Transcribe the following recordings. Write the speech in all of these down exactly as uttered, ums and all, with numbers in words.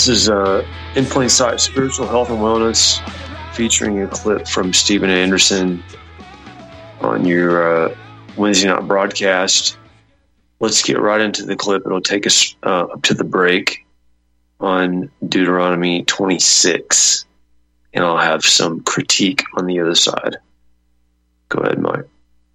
This is uh, In Plain Sight, Spiritual Health and Wellness, featuring a clip from Steven Anderson on your uh, Wednesday night broadcast. Let's get right into the clip. It'll take us uh, up to the break on Deuteronomy twenty-six, and I'll have some critique on the other side. Go ahead, Mike.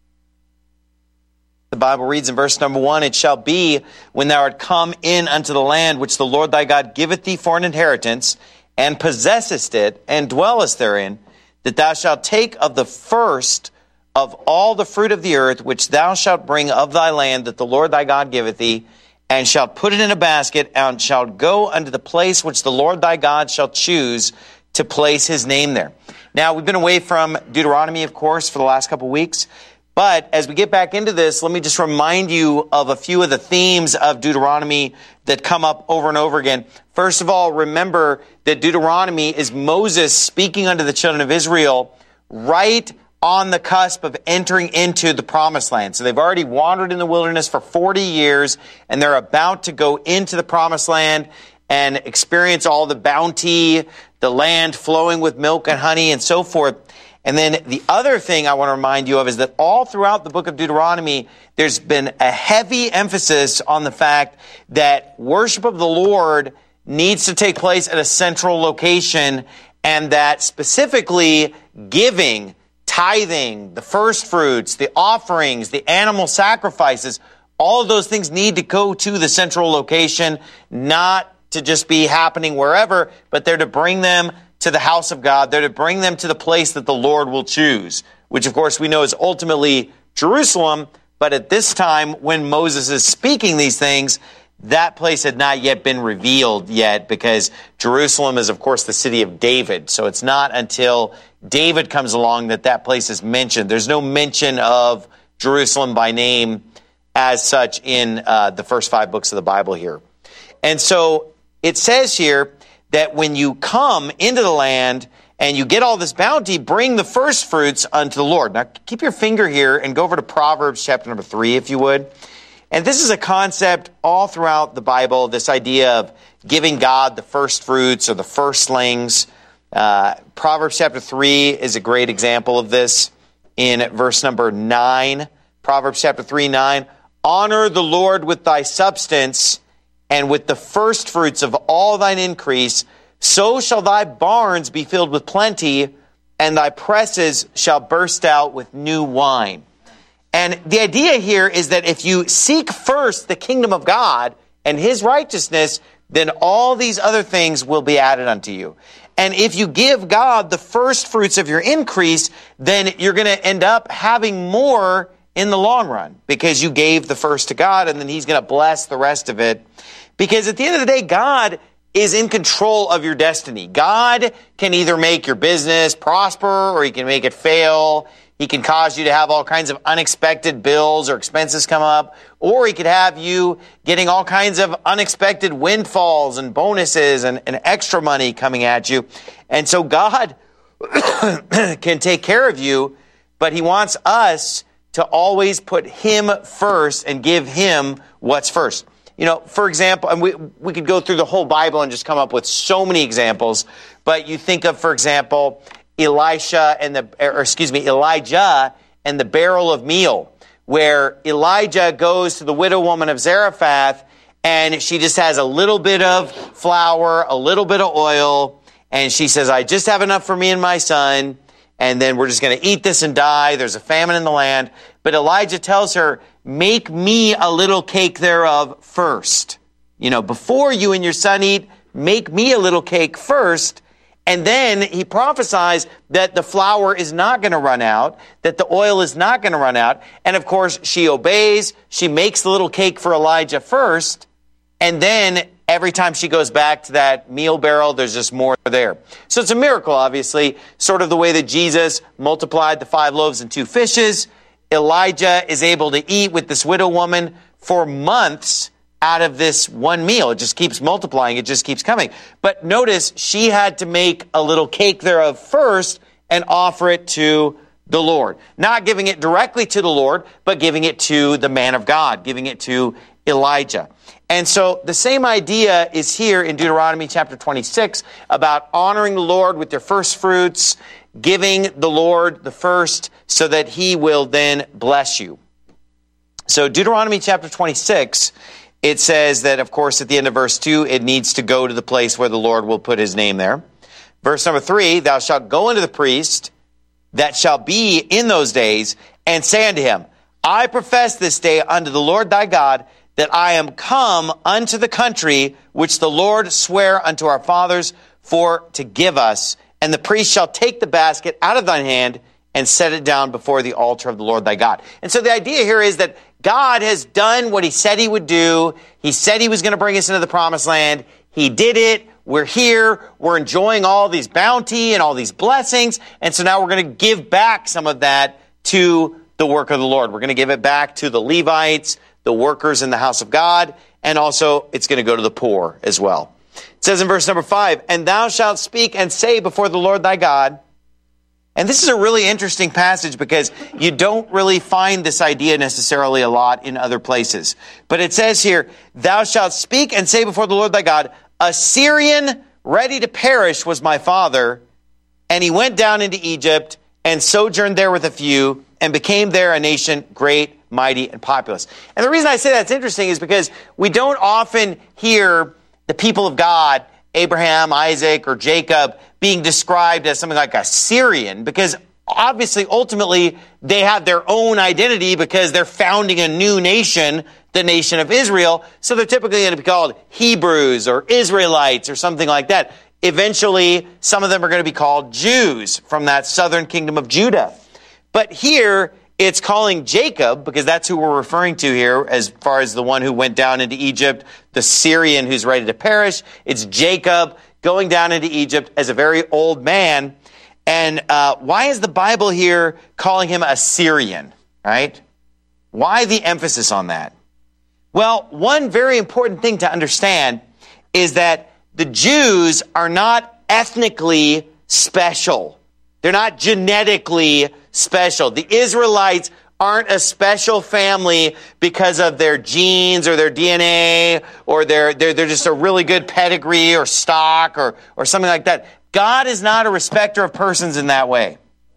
The Bible reads in verse number one, "It shall be, when thou art come in unto the land which the Lord thy God giveth thee for an inheritance, and possessest it, and dwellest therein, that thou shalt take of the first of all the fruit of the earth, which thou shalt bring of thy land that the Lord thy God giveth thee, and shalt put it in a basket, and shalt go unto the place which the Lord thy God shall choose to place his name there." Now, we've been away from Deuteronomy, of course, for the last couple of weeks. But as we get back into this, let me just remind you of a few of the themes of Deuteronomy that come up over and over again. First of all, remember that Deuteronomy is Moses speaking unto the children of Israel right on the cusp of entering into the promised land. So they've already wandered in the wilderness for forty years, and they're about to go into the promised land and experience all the bounty, the land flowing with milk and honey and so forth. And then the other thing I want to remind you of is that all throughout the book of Deuteronomy, there's been a heavy emphasis on the fact that worship of the Lord needs to take place at a central location, and that specifically giving, tithing, the first fruits, the offerings, the animal sacrifices, all of those things need to go to the central location, not to just be happening wherever, but they're to bring them to the house of God. They're to bring them to the place that the Lord will choose, which of course we know is ultimately Jerusalem. But at this time, when Moses is speaking these things, that place had not yet been revealed yet, because Jerusalem is, of course, the city of David. So it's not until David comes along that that place is mentioned. There's no mention of Jerusalem by name as such in uh, the first five books of the Bible here. And so it says here that when you come into the land and you get all this bounty, bring the first fruits unto the Lord. Now, keep your finger here and go over to Proverbs chapter number three, if you would. And this is a concept all throughout the Bible, this idea of giving God the first fruits or the firstlings. Uh, Proverbs chapter three is a great example of this in verse number nine. Proverbs chapter three, nine. "Honor the Lord with thy substance, and with the first fruits of all thine increase, so shall thy barns be filled with plenty, and thy presses shall burst out with new wine." And the idea here is that if you seek first the kingdom of God and his righteousness, then all these other things will be added unto you. And if you give God the first fruits of your increase, then you're going to end up having more in the long run, because you gave the first to God, and then he's going to bless the rest of it. Because at the end of the day, God is in control of your destiny. God can either make your business prosper, or he can make it fail. He can cause you to have all kinds of unexpected bills or expenses come up, or he could have you getting all kinds of unexpected windfalls and bonuses and, and extra money coming at you. And so God can take care of you, but he wants us to always put him first and give him what's first. You know, for example, and we we could go through the whole Bible and just come up with so many examples, but you think of, for example, Elisha and the, or excuse me, Elijah and the barrel of meal, where Elijah goes to the widow woman of Zarephath, and she just has a little bit of flour, a little bit of oil, and she says, "I just have enough for me and my son, and then we're just going to eat this and die. There's a famine in the land." But Elijah tells her, "Make me a little cake thereof first. You know, before you and your son eat, make me a little cake first." And then he prophesies that the flour is not going to run out, that the oil is not going to run out. And of course, she obeys. She makes the little cake for Elijah first. And then every time she goes back to that meal barrel, there's just more there. So it's a miracle, obviously, sort of the way that Jesus multiplied the five loaves and two fishes. Elijah is able to eat with this widow woman for months out of this one meal. It just keeps multiplying. It just keeps coming. But notice she had to make a little cake thereof first and offer it to the Lord. Not giving it directly to the Lord, but giving it to the man of God, giving it to Elijah. And so the same idea is here in Deuteronomy chapter twenty-six about honoring the Lord with your first fruits, giving the Lord the first so that he will then bless you. So Deuteronomy chapter twenty-six, it says that, of course, at the end of verse two, it needs to go to the place where the Lord will put his name there. Verse number three, thou shalt go unto the priest that shall be in those days, and say unto him, I profess this day unto the Lord thy God, that I am come unto the country which the Lord sware unto our fathers for to give us. And the priest shall take the basket out of thine hand and set it down before the altar of the Lord thy God. And so the idea here is that God has done what he said he would do. He said he was going to bring us into the promised land. He did it. We're here. We're enjoying all these bounty and all these blessings. And so now we're going to give back some of that to the work of the Lord. We're going to give it back to the Levites, the workers in the house of God, and also it's going to go to the poor as well. It says in verse number five, and thou shalt speak and say before the Lord thy God. And this is a really interesting passage because you don't really find this idea necessarily a lot in other places. But it says here, thou shalt speak and say before the Lord thy God, a Syrian ready to perish was my father, and he went down into Egypt and sojourned there with a few, and became there a nation great, mighty, and populous. And the reason I say that's interesting is because we don't often hear the people of God, Abraham, Isaac, or Jacob, being described as something like a Syrian, because obviously, ultimately, they have their own identity because they're founding a new nation, the nation of Israel. So they're typically going to be called Hebrews or Israelites or something like that. Eventually, some of them are going to be called Jews from that southern kingdom of Judah. But here, it's calling Jacob, because that's who we're referring to here as far as the one who went down into Egypt, the Syrian who's ready to perish. It's Jacob going down into Egypt as a very old man. And uh, why is the Bible here calling him a Syrian, right? Why the emphasis on that? Well, one very important thing to understand is that the Jews are not ethnically special. They're not genetically special. The Israelites aren't a special family because of their genes or their D N A or their, they're, they're just a really good pedigree or stock or, or something like that. God is not a respecter of persons in that way.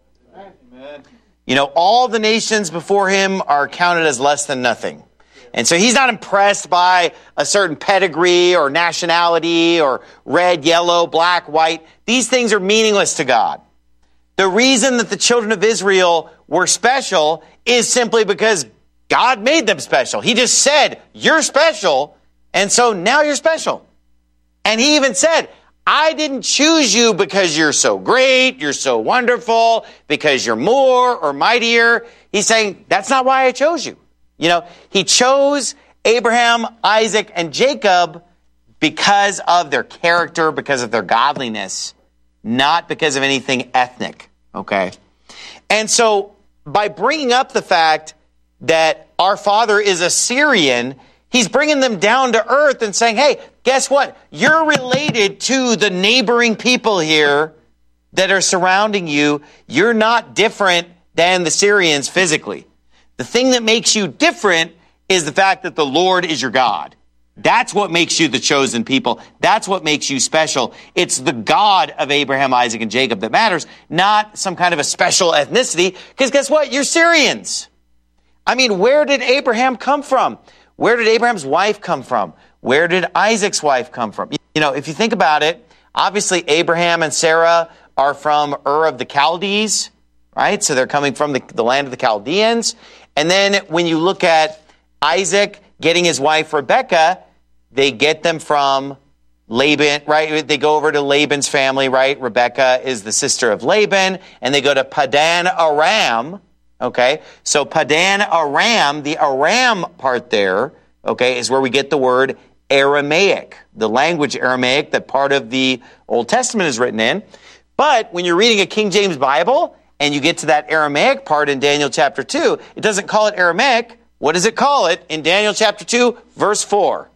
Amen. You know, all the nations before him are counted as less than nothing. And so he's not impressed by a certain pedigree or nationality or red, yellow, black, white. These things are meaningless to God. The reason that the children of Israel were special is simply because God made them special. He just said, you're special, and so now you're special. And he even said, I didn't choose you because you're so great, you're so wonderful, because you're more or mightier. He's saying, that's not why I chose you. You know, he chose Abraham, Isaac, and Jacob because of their character, because of their godliness, not because of anything ethnic, okay? And so by bringing up the fact that our father is a Syrian, he's bringing them down to earth and saying, hey, guess what? You're related to the neighboring people here that are surrounding you. You're not different than the Syrians physically. The thing that makes you different is the fact that the Lord is your God. That's what makes you the chosen people. That's what makes you special. It's the God of Abraham, Isaac, and Jacob that matters, not some kind of a special ethnicity. Because guess what? You're Syrians. I mean, where did Abraham come from? Where did Abraham's wife come from? Where did Isaac's wife come from? You know, if you think about it, obviously Abraham and Sarah are from Ur of the Chaldees, right? So they're coming from the, the land of the Chaldeans. And then when you look at Isaac getting his wife Rebekah, they get them from Laban, right? They go over to Laban's family, right? Rebekah is the sister of Laban, and they go to Padan Aram, okay? So Padan Aram, the Aram part there, okay, is where we get the word Aramaic, the language Aramaic that part of the Old Testament is written in. But when you're reading a King James Bible and you get to that Aramaic part in Daniel chapter two, it doesn't call it Aramaic. What does it call it in Daniel chapter two, verse four?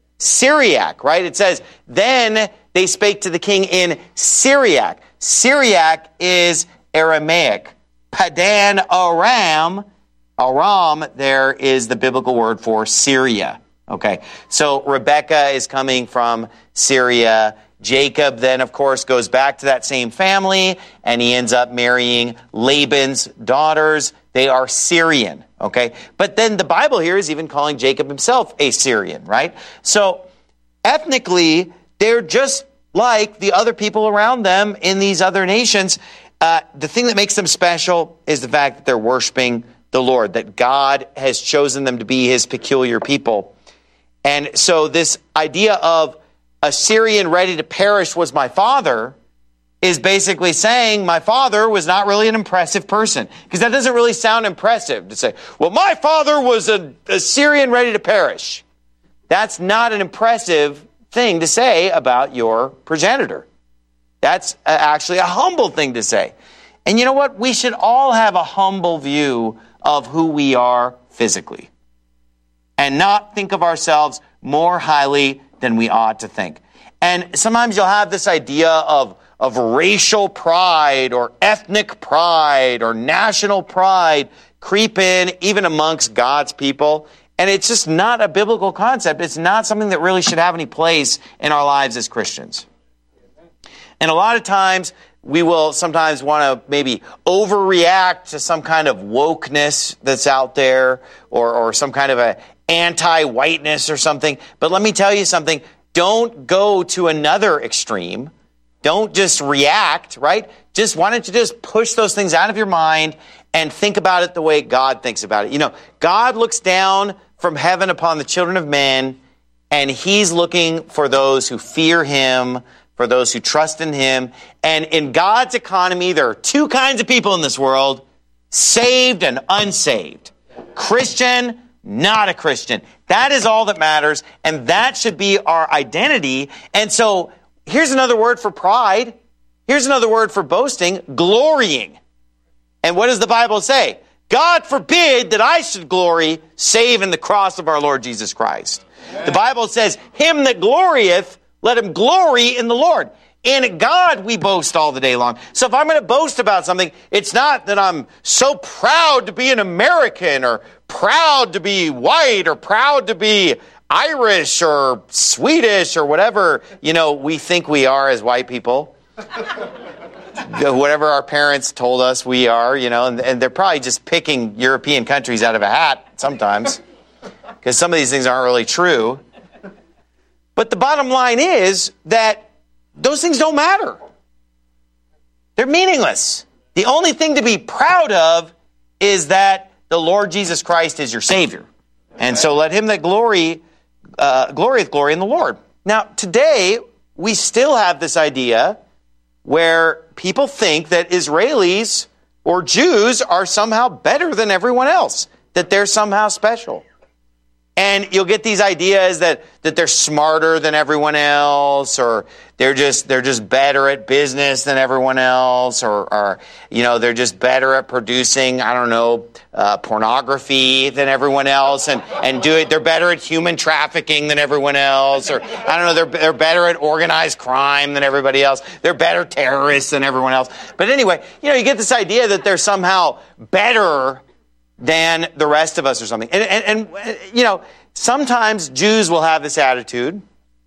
Syriac, right? It says, then they spake to the king in Syriac. Syriac is Aramaic. Padan Aram, Aram there is the biblical word for Syria, Okay, so Rebekah is coming from Syria. Jacob then, of course, goes back to that same family, and he ends up marrying Laban's daughters. They are Syrian, okay? But then the Bible here is even calling Jacob himself a Syrian, right? So ethnically, they're just like the other people around them in these other nations. Uh, the thing that makes them special is the fact that they're worshiping the Lord, that God has chosen them to be his peculiar people. And so this idea of a Syrian ready to perish was my father is basically saying my father was not really an impressive person. Because that doesn't really sound impressive to say, well, my father was a, a Syrian ready to perish. That's not an impressive thing to say about your progenitor. That's actually a humble thing to say. And you know what? We should all have a humble view of who we are physically and not think of ourselves more highly than we ought to think. And sometimes you'll have this idea of, of racial pride or ethnic pride or national pride creep in even amongst God's people. And it's just not a biblical concept. It's not something that really should have any place in our lives as Christians. And a lot of times we will sometimes want to maybe overreact to some kind of wokeness that's out there or, or some kind of a anti-whiteness or something. But let me tell you something. Don't go to another extreme. Don't just react, right? Just why don't you just push those things out of your mind and think about it the way God thinks about it. You know, God looks down from heaven upon the children of men, and he's looking for those who fear him, for those who trust in him. And in God's economy, there are two kinds of people in this world, saved and unsaved. Christian, not a Christian. That is all that matters, and that should be our identity. And so here's another word for pride. Here's another word for boasting, glorying. And what does the Bible say? God forbid that I should glory, save in the cross of our Lord Jesus Christ. Amen. The Bible says, him that glorieth, let him glory in the Lord. In God we boast all the day long. So if I'm going to boast about something, it's not that I'm so proud to be an American or proud to be white or proud to be Irish or Swedish or whatever, you know, we think we are as white people. Whatever our parents told us we are, you know, and, and they're probably just picking European countries out of a hat sometimes because some of these things aren't really true. But the bottom line is that those things don't matter. They're meaningless. The only thing to be proud of is that the Lord Jesus Christ is your Savior. And so let him that glory, uh, glorieth glory in the Lord. Now, today, we still have this idea where people think that Israelis or Jews are somehow better than everyone else, that they're somehow special. And you'll get these ideas that, that they're smarter than everyone else, or they're just they're just better at business than everyone else, or, or you know they're just better at producing I don't know uh, pornography than everyone else, and and do it. They're better at human trafficking than everyone else, or I don't know they're they're better at organized crime than everybody else. They're better terrorists than everyone else. But anyway, you know you get this idea that they're somehow better than the rest of us or something. And, and, and, you know, sometimes Jews will have this attitude,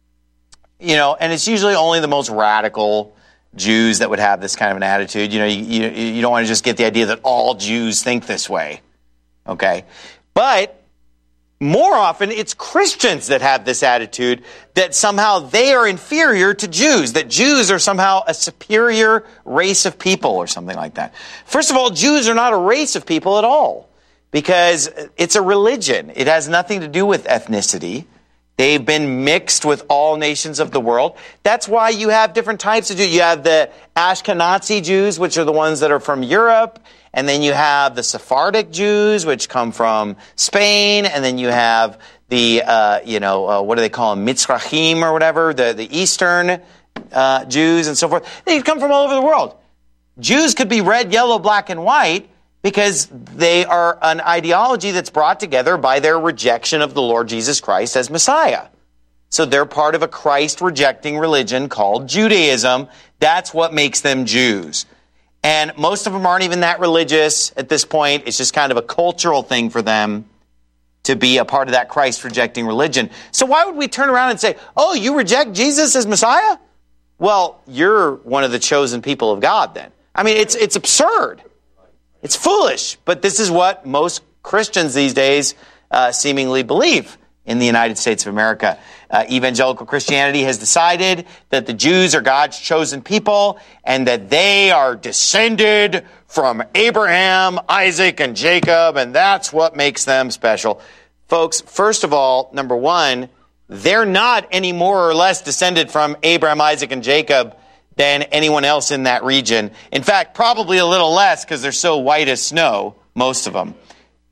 you know, and it's usually only the most radical Jews that would have this kind of an attitude. You know, you, you, you don't want to just get the idea that all Jews think this way, okay? But more often, it's Christians that have this attitude that somehow they are inferior to Jews, that Jews are somehow a superior race of people or something like that. First of all, Jews are not a race of people at all, because it's a religion. It has nothing to do with ethnicity. They've been mixed with all nations of the world. That's why you have different types of Jews. You have the Ashkenazi Jews, which are the ones that are from Europe. And then you have the Sephardic Jews, which come from Spain. And then you have the, uh, you know, uh, what do they call them? Mizrahim or whatever, the, the Eastern uh, Jews and so forth. They come from all over the world. Jews could be red, yellow, black, and white, because they are an ideology that's brought together by their rejection of the Lord Jesus Christ as Messiah. So they're part of a Christ-rejecting religion called Judaism. That's what makes them Jews. And most of them aren't even that religious at this point. It's just kind of a cultural thing for them. to be a part of that Christ-rejecting religion. So why would we turn around and say, oh, you reject Jesus as Messiah? Well, you're one of the chosen people of God then. I mean, it's it's absurd. It's foolish. But this is what most Christians these days uh, seemingly believe in the United States of America. Uh, evangelical Christianity has decided that the Jews are God's chosen people and that they are descended from Abraham, Isaac, and Jacob, and that's what makes them special. Folks, first of all, number one, they're not any more or less descended from Abraham, Isaac, and Jacob than anyone else in that region. In fact, probably a little less because they're so white as snow, most of them.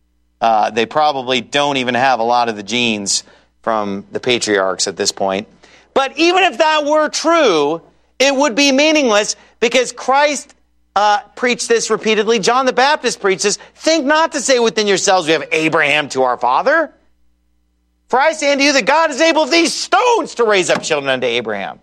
Uh, they probably don't even have a lot of the genes from the patriarchs at this point. But even if that were true, it would be meaningless because Christ uh, preached this repeatedly. John the Baptist preached this. Think not to say within yourselves, we have Abraham to our father. For I say unto you that God is able of these stones to raise up children unto Abraham.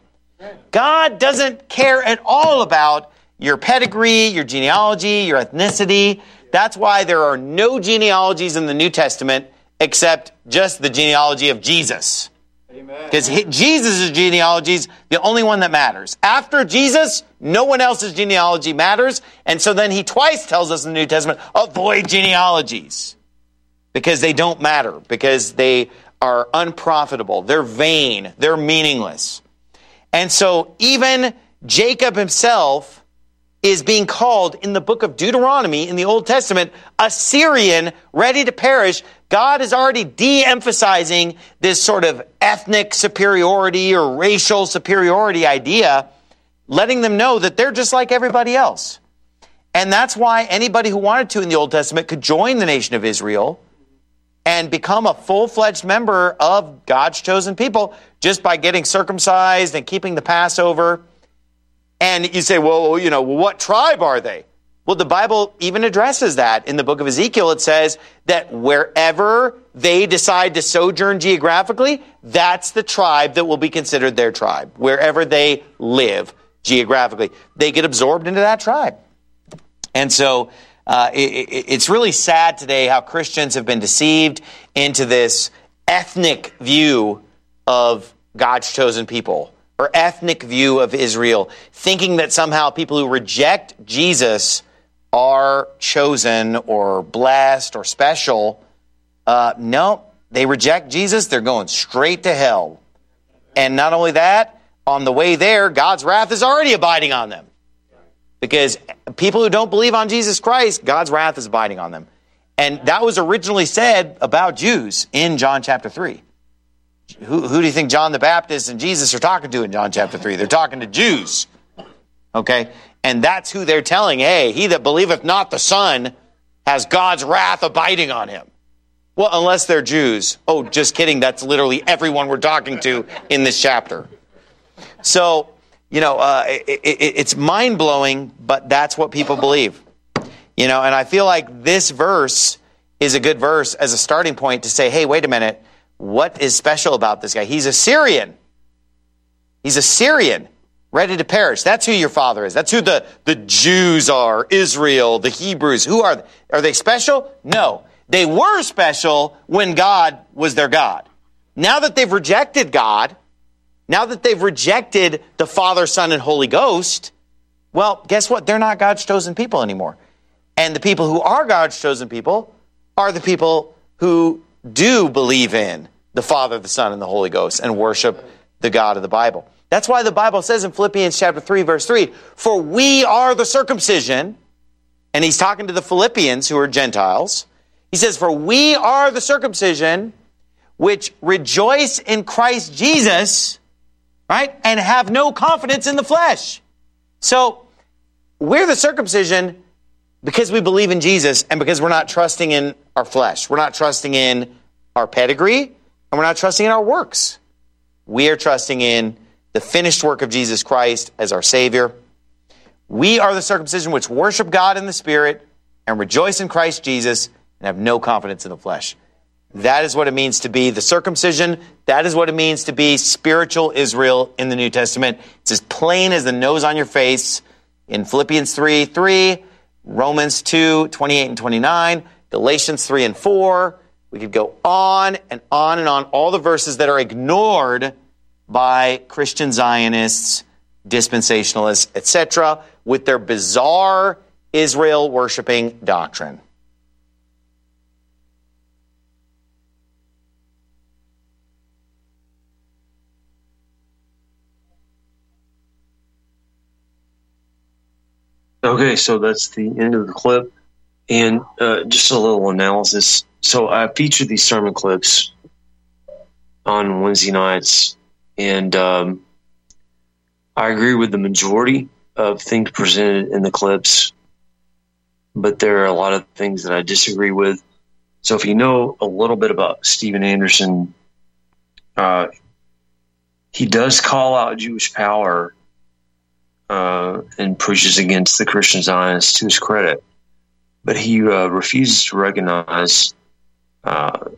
God doesn't care at all about your pedigree, your genealogy, your ethnicity. That's why there are no genealogies in the New Testament except just the genealogy of Jesus. Because Jesus' genealogy is the only one that matters. After Jesus, no one else's genealogy matters. And so then he twice tells us in the New Testament, avoid genealogies. Because they don't matter. Because they are unprofitable. They're vain. They're meaningless. And so even Jacob himself is being called in the book of Deuteronomy in the Old Testament, a Syrian ready to perish. God is already de-emphasizing this sort of ethnic superiority or racial superiority idea, letting them know that they're just like everybody else. And that's why anybody who wanted to in the Old Testament could join the nation of Israel and become a full-fledged member of God's chosen people just by getting circumcised and keeping the Passover. And you say, well, you know, what tribe are they? Well, the Bible even addresses that. In the book of Ezekiel, it says that wherever they decide to sojourn geographically, that's the tribe that will be considered their tribe. Wherever they live geographically, they get absorbed into that tribe. And so uh, it, it, it's really sad today how Christians have been deceived into this ethnic view of God's chosen people, or ethnic view of Israel, thinking that somehow people who reject Jesus are chosen or blessed or special. Uh, no, they reject Jesus, they're going straight to hell. And not only that, on the way there, God's wrath is already abiding on them. Because people who don't believe on Jesus Christ, God's wrath is abiding on them. And that was originally said about Jews in John chapter three. Who, who do you think John the Baptist and Jesus are talking to in John chapter three? They're talking to Jews. Okay? And that's who they're telling, hey, he that believeth not the Son has God's wrath abiding on him. Well, unless they're Jews. Oh, just kidding. That's literally everyone we're talking to in this chapter. So, you know, uh, it, it, it's mind-blowing, but that's what people believe. You know, and I feel like this verse is a good verse as a starting point to say, hey, wait a minute. What is special about this guy? He's a Syrian. He's a Syrian, ready to perish. That's who your father is. That's who the, the Jews are, Israel, the Hebrews. Who are they? Are they special? No. They were special when God was their God. Now that they've rejected God, now that they've rejected the Father, Son, and Holy Ghost, well, guess what? They're not God's chosen people anymore. And the people who are God's chosen people are the people who do believe in the Father, the Son, and the Holy Ghost and worship the God of the Bible. That's why the Bible says in Philippians chapter three, verse three, for we are the circumcision, and he's talking to the Philippians who are Gentiles. He says, for we are the circumcision which rejoice in Christ Jesus, right, and have no confidence in the flesh. So we're the circumcision because we believe in Jesus and because we're not trusting in our flesh. We're not trusting in our pedigree, and we're not trusting in our works. We are trusting in the finished work of Jesus Christ as our Savior. We are the circumcision which worship God in the Spirit and rejoice in Christ Jesus and have no confidence in the flesh. That is what it means to be the circumcision. That is what it means to be spiritual Israel in the New Testament. It's as plain as the nose on your face in Philippians three three, Romans two twenty-eight and twenty-nine, Galatians three and four, We could go on and on and on, all the verses that are ignored by Christian Zionists, dispensationalists, et cetera, with their bizarre Israel-worshiping doctrine. Okay, so that's the end of the clip. And uh, just a little analysis. So I featured these sermon clips on Wednesday nights, and um, I agree with the majority of things presented in the clips, but there are a lot of things that I disagree with. So if you know a little bit about Steven Anderson, uh, he does call out Jewish power uh, and preaches against the Christian Zionists to his credit, but he uh, refuses to recognize uh,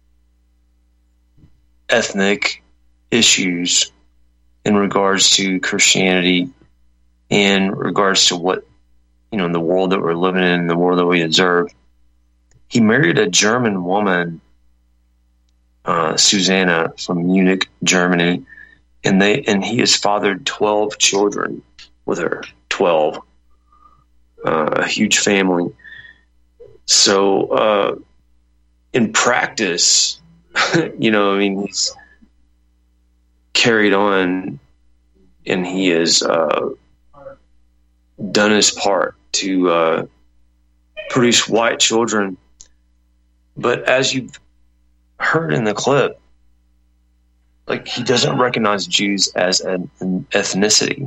ethnic issues in regards to Christianity, in regards to what, you know, in the world that we're living in, in the world that we observe. He married a German woman, uh, Susanna, from Munich, Germany, and they and he has fathered twelve children with her. Twelve, uh, a huge family. So, uh, in practice, you know, I mean, he's carried on, and he has uh, done his part to uh, produce white children. But as you've heard in the clip, like, he doesn't recognize Jews as an, an ethnicity.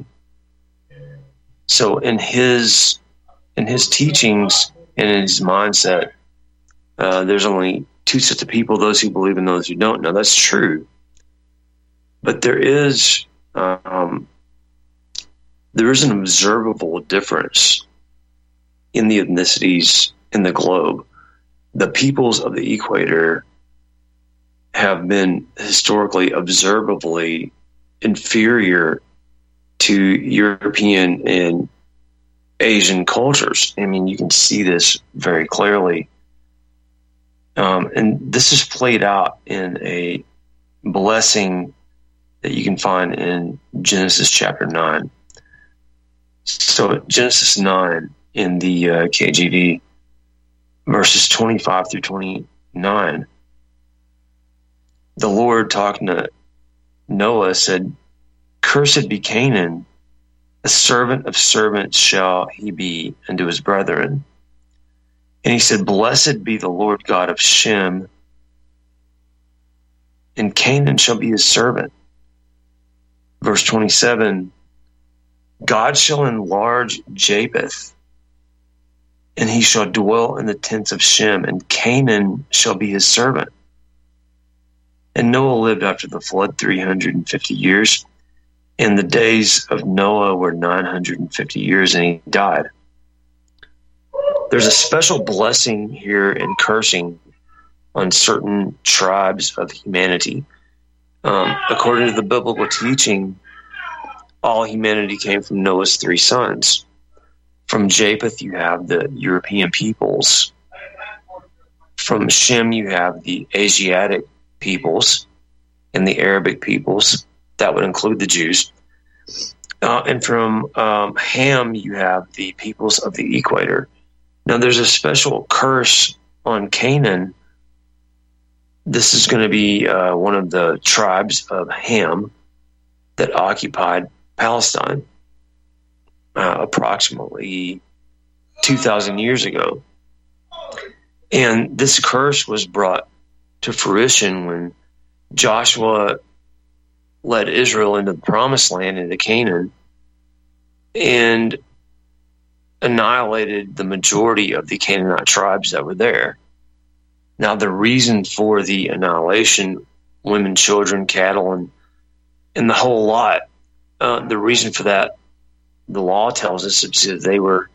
So in his in his teachings and in his mindset, uh, there's only two sets of people: those who believe and those who don't. Now, that's true, but there is um, there is an observable difference in the ethnicities in the globe. The peoples of the equator have been historically observably inferior to European and Asian cultures. I mean, you can see this very clearly. Um, and this is played out in a blessing that you can find in Genesis chapter nine. So Genesis nine in the uh, K J V, verses twenty-five through twenty-nine, the Lord, talking to Noah, said, "Cursed be Canaan, a servant of servants shall he be unto his brethren." And he said, "Blessed be the Lord God of Shem, and Canaan shall be his servant." Verse twenty-seven, "God shall enlarge Japheth, and he shall dwell in the tents of Shem, and Canaan shall be his servant." And Noah lived after the flood three hundred fifty years, and the days of Noah were nine hundred fifty years, and he died. There's a special blessing here and cursing on certain tribes of humanity. Um, according to the biblical teaching, all humanity came from Noah's three sons. From Japheth, you have the European peoples. From Shem, you have the Asiatic peoples and the Arabic peoples. That would include the Jews. Uh, and from um, Ham, you have the peoples of the equator. Now, there's a special curse on Canaan. This is going to be uh, one of the tribes of Ham that occupied Palestine uh, approximately two thousand years ago. And this curse was brought to fruition when Joshua led Israel into the promised land, into Canaan, and annihilated the majority of the Canaanite tribes that were there. Now, the reason for the annihilation, women, children, cattle, and, and the whole lot, uh, the reason for that, the law tells us, is that they were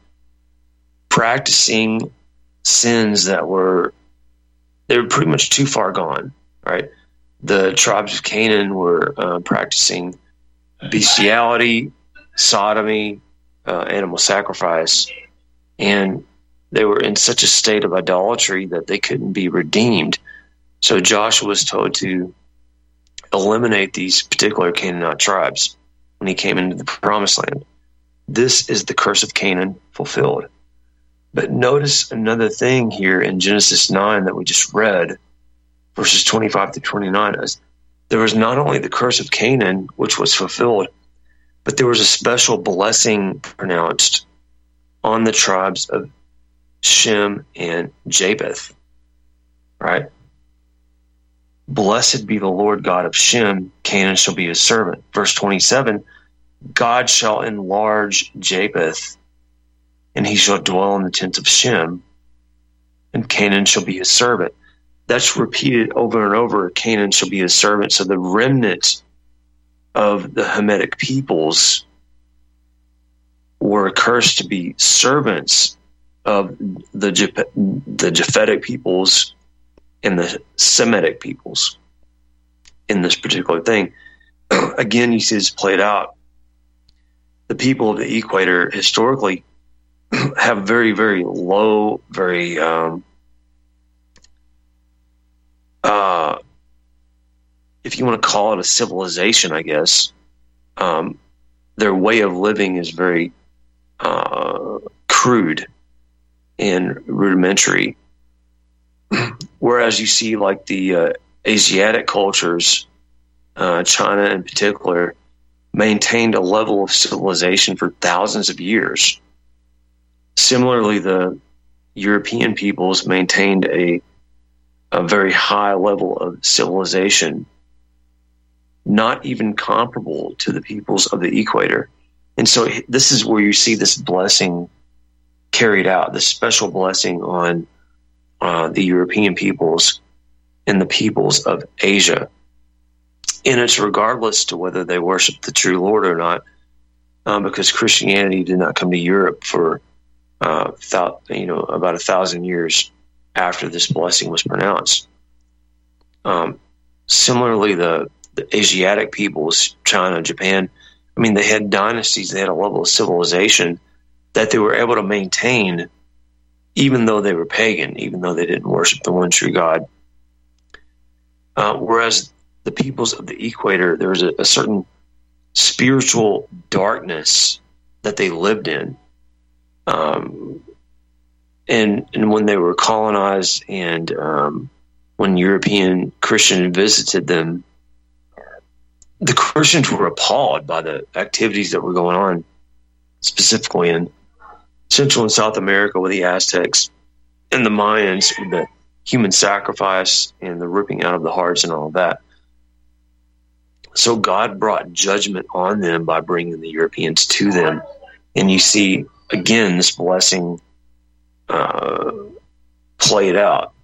practicing sins that were, they were pretty much too far gone, right? The tribes of Canaan were uh, practicing bestiality, sodomy, uh, animal sacrifice, and they were in such a state of idolatry that they couldn't be redeemed. So Joshua was told to eliminate these particular Canaanite tribes when he came into the promised land. This is the curse of Canaan fulfilled. But notice another thing here in Genesis nine that we just read, verses twenty-five to twenty-nine, is there was not only the curse of Canaan, which was fulfilled, but there was a special blessing pronounced on the tribes of Shem and Japheth, right? Blessed be the Lord God of Shem, Canaan shall be his servant. Verse twenty-seven, God shall enlarge Japheth, and he shall dwell in the tents of Shem, and Canaan shall be his servant. That's repeated over and over. Canaan shall be his servant. So the remnant of the Hamitic peoples were cursed to be servants of the the Japhetic peoples and the Semitic peoples in this particular thing. Again, you see this played out. The people of the equator historically have very, very low, very um, uh, if you want to call it a civilization, I guess, um, their way of living is very uh, crude and rudimentary. Whereas you see like the uh, Asiatic cultures, uh, China in particular, maintained a level of civilization for thousands of years. Similarly, the European peoples maintained a, a very high level of civilization, not even comparable to the peoples of the equator. And so this is where you see this blessing carried out, this special blessing on uh, the European peoples and the peoples of Asia. And it's regardless to whether they worship the true Lord or not, um, because Christianity did not come to Europe for uh, th- you know about a thousand years after this blessing was pronounced. Um, similarly, the, the Asiatic peoples, China, Japan, I mean, they had dynasties, they had a level of civilization that they were able to maintain, even though they were pagan, even though they didn't worship the one true God. Uh, whereas the peoples of the equator, there was a, a certain spiritual darkness that they lived in. Um, and, and when they were colonized and um, when European Christians visited them, the Christians were appalled by the activities that were going on, specifically in Central and South America with the Aztecs and the Mayans, with the human sacrifice and the ripping out of the hearts and all of that. So God brought judgment on them by bringing the Europeans to them. And you see, again, this blessing uh, played out.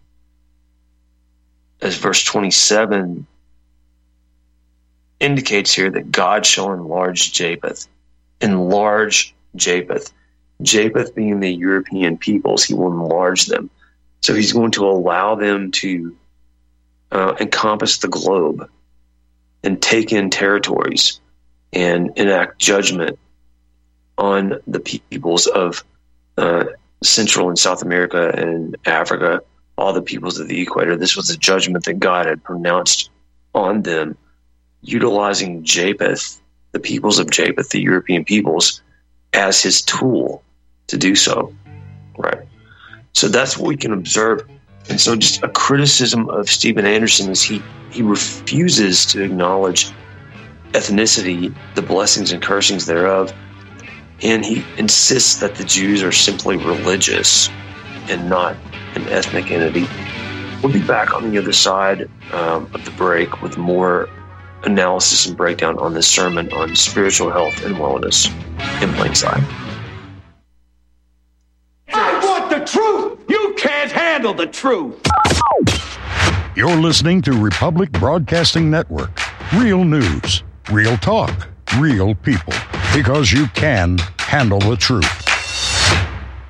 As verse twenty-seven indicates here, that God shall enlarge Japheth. Enlarge Japheth. Japheth being the European peoples, he will enlarge them. So he's going to allow them to uh, encompass the globe and take in territories and enact judgment on the peoples of uh, Central and South America and Africa, all the peoples of the equator. This was a judgment that God had pronounced on them, utilizing Japheth, the peoples of Japheth, the European peoples, as his tool to do so, right? So that's what we can observe. And so just a criticism of Steven Anderson is he, he refuses to acknowledge ethnicity, the blessings and cursings thereof, and he insists that the Jews are simply religious and not an ethnic entity. We'll be back on the other side um, of the break with more analysis and breakdown on this sermon on spiritual health and wellness in plain sight. I want the truth! You can't handle the truth! You're listening to Republic Broadcasting Network. Real news, real talk, real people. Because you can handle the truth.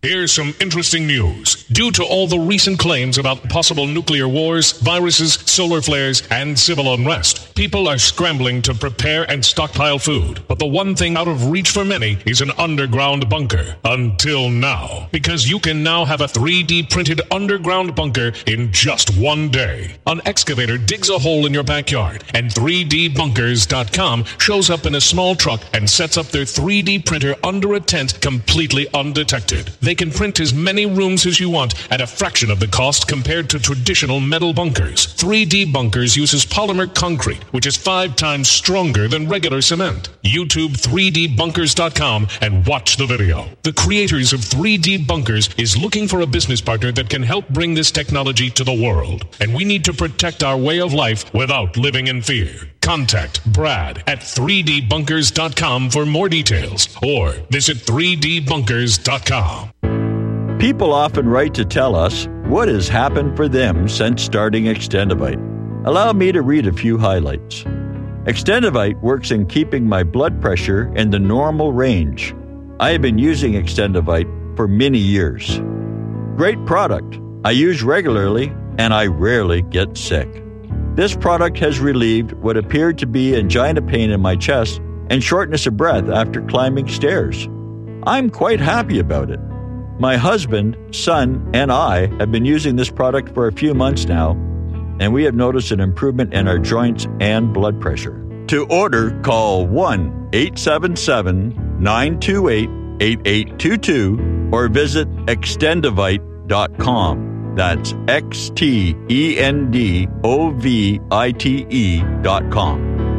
Here's some interesting news. Due to all the recent claims about possible nuclear wars, viruses, solar flares, and civil unrest, people are scrambling to prepare and stockpile food. But the one thing out of reach for many is an underground bunker. Until now. Because you can now have a three D printed underground bunker in just one day. An excavator digs a hole in your backyard, and three D bunkers dot com shows up in a small truck and sets up their three D printer under a tent completely undetected. They can print as many rooms as you want at a fraction of the cost compared to traditional metal bunkers. three D Bunkers uses polymer concrete, which is five times stronger than regular cement. YouTube three D bunkers dot com and watch the video. The creators of three D Bunkers is looking for a business partner that can help bring this technology to the world. And we need to protect our way of life without living in fear. Contact Brad at three D bunkers dot com for more details, or visit three D bunkers dot com. People often write to tell us what has happened for them since starting Extendivite. Allow me to read a few highlights. Extendivite works in keeping my blood pressure in the normal range. I have been using Extendivite for many years. Great product. I use regularly and I rarely get sick. This product has relieved what appeared to be angina pain in my chest and shortness of breath after climbing stairs. I'm quite happy about it. My husband, son, and I have been using this product for a few months now, and we have noticed an improvement in our joints and blood pressure. To order, call one eight seven seven, nine two eight, eight eight two two or visit extendivite dot com. That's X T E N D O V I T E dot com.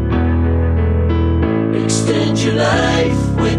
Extend your life with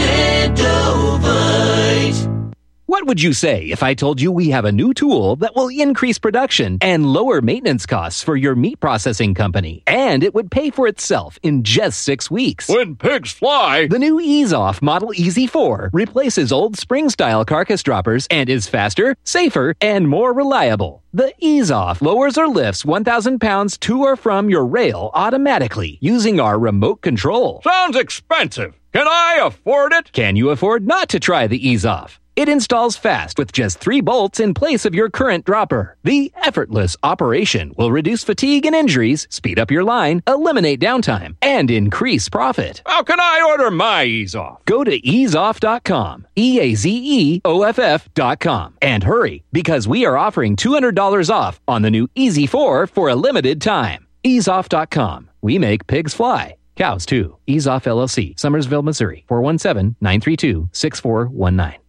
Extendivite. What would you say if I told you we have a new tool that will increase production and lower maintenance costs for your meat processing company? And it would pay for itself in just six weeks. When pigs fly! The new Ease Off Model E Z four replaces old spring-style carcass droppers and is faster, safer, and more reliable. The Ease Off lowers or lifts one thousand pounds to or from your rail automatically using our remote control. Sounds expensive. Can I afford it? Can you afford not to try the Ease Off? It installs fast with just three bolts in place of your current dropper. The effortless operation will reduce fatigue and injuries, speed up your line, eliminate downtime, and increase profit. How can I order my Ease Off? Go to ease off dot com, E A Z E O F F dot com, and hurry, because we are offering two hundred dollars off on the new E Z four for a limited time. ease off dot com. We make pigs fly. Cows, too. Ease Off L L C, Summersville, Missouri, four one seven, nine three two, six four one nine.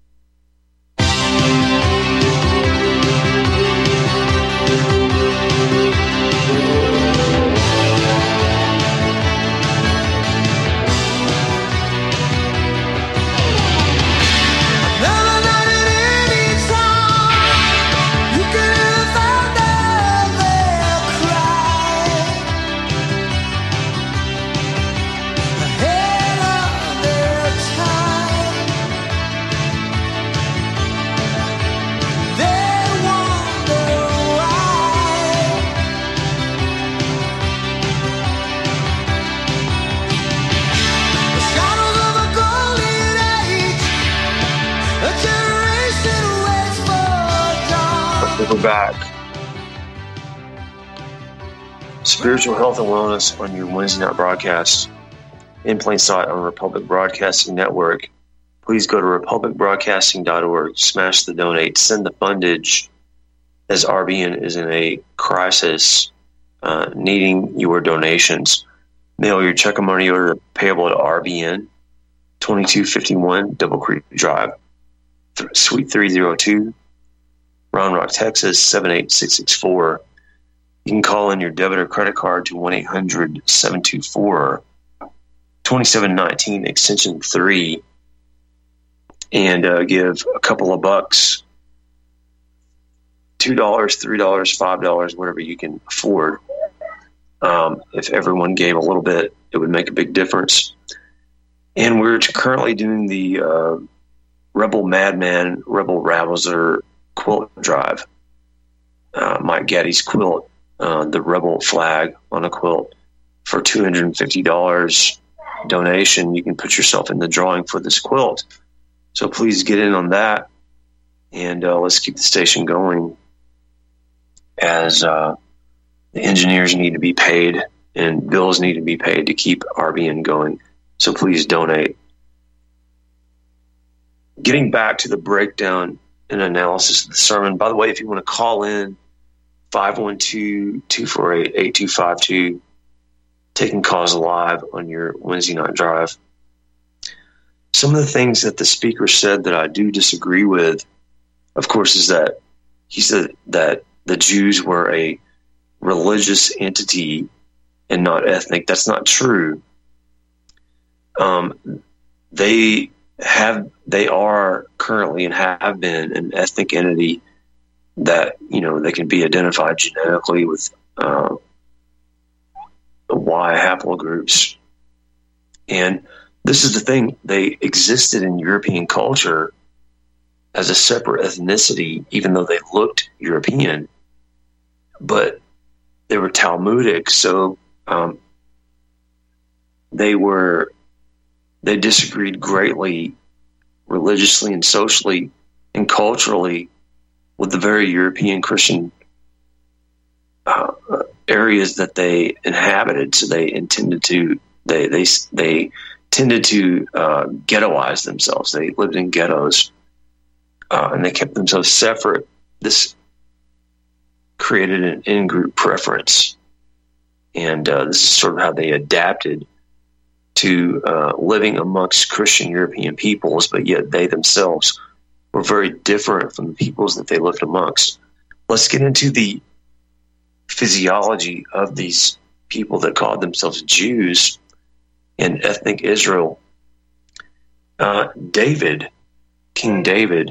We're back. Spiritual health and wellness on your Wednesday night broadcast. In plain sight on Republic Broadcasting Network. Please go to republic broadcasting dot org. Smash the donate. Send the fundage, as R B N is in a crisis uh, needing your donations. Mail your check or money order payable to R B N, twenty-two fifty-one Double Creek Drive, th- Suite three oh two. Round Rock, Texas, seven eight six six four. You can call in your debit or credit card to one eight hundred seven two four two seven one nine, extension three, and uh, give a couple of bucks, two dollars, three dollars, five dollars, whatever you can afford. Um, if everyone gave a little bit, it would make a big difference. And we're currently doing the uh, Rebel Madman, Rebel Ravelsor quilt drive. Uh, Mike Gaddy's quilt, uh, the Rebel flag on a quilt, for two hundred fifty dollars donation. You can put yourself in the drawing for this quilt. So please get in on that. And uh, let's keep the station going, as uh, the engineers need to be paid and bills need to be paid to keep R B N going. So please donate. Getting back to the breakdown and analysis of the sermon. By the way, if you want to call in, five one two, two four eight, eight two five two, taking calls live on your Wednesday night drive. Some of the things that the speaker said that I do disagree with, of course, is that he said that the Jews were a religious entity and not ethnic. That's not true. Um, they have, they are currently and have been an ethnic entity that, you know, they can be identified genetically with uh, Y haplogroups. And this is the thing, they existed in European culture as a separate ethnicity, even though they looked European, but they were Talmudic, so um, they were, they disagreed greatly religiously and socially and culturally with the very European Christian uh, areas that they inhabited. So they intended to, they they they tended to uh, ghettoize themselves. They lived in ghettos, uh, and they kept themselves separate. This created an in-group preference, and uh, this is sort of how they adapted to uh, living amongst Christian European peoples, but yet they themselves were very different from the peoples that they lived amongst. Let's get into the physiology of these people that called themselves Jews in ethnic Israel. Uh, David, King David,